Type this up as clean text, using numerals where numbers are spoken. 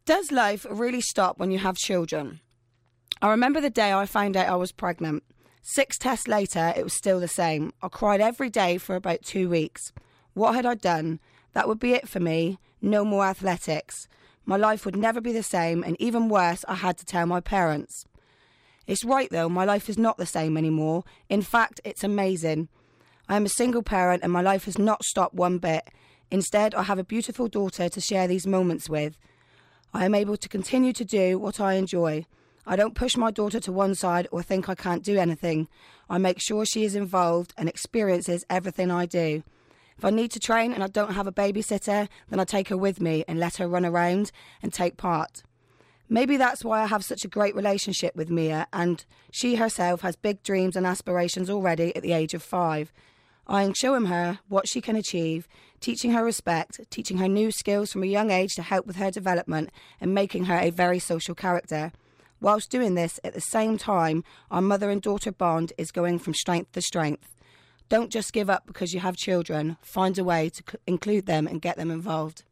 Does life really stop when you have children? I remember the day I found out I was pregnant. 6 tests later, it was still the same. I cried every day for about 2 weeks. What had I done? That would be it for me. No more athletics. My life would never be the same, and even worse, I had to tell my parents. It's right though, my life is not the same anymore. In fact, it's amazing. I am a single parent and my life has not stopped one bit. Instead, I have a beautiful daughter to share these moments with. I am able to continue to do what I enjoy. I don't push my daughter to one side or think I can't do anything. I make sure she is involved and experiences everything I do. If I need to train and I don't have a babysitter, then I take her with me and let her run around and take part. Maybe that's why I have such a great relationship with Mia, and she herself has big dreams and aspirations already at the age of 5. I am showing her what she can achieve, teaching her respect, teaching her new skills from a young age to help with her development and making her a very social character. Whilst doing this, at the same time, our mother and daughter bond is going from strength to strength. Don't just give up because you have children. Find a way to include them and get them involved.